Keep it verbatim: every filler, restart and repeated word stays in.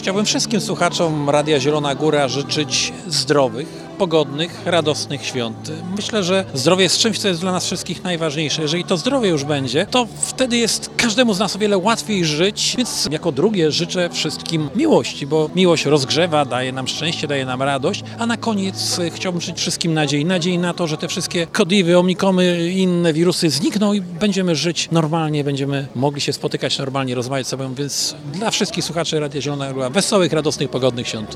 Chciałbym wszystkim słuchaczom Radia Zielona Góra życzyć zdrowych, pogodnych, radosnych świąt. Myślę, że zdrowie jest czymś, co jest dla nas wszystkich najważniejsze. Jeżeli to zdrowie już będzie, to wtedy jest każdemu z nas o wiele łatwiej żyć, więc jako drugie życzę wszystkim miłości, bo miłość rozgrzewa, daje nam szczęście, daje nam radość, a na koniec chciałbym życzyć wszystkim nadziei. Nadziei na to, że te wszystkie kodiwy, omikomy i inne wirusy znikną i będziemy żyć normalnie, będziemy mogli się spotykać normalnie, rozmawiać z sobą, więc dla wszystkich słuchaczy Radia Zielona Góra wesołych, radosnych, pogodnych świąt.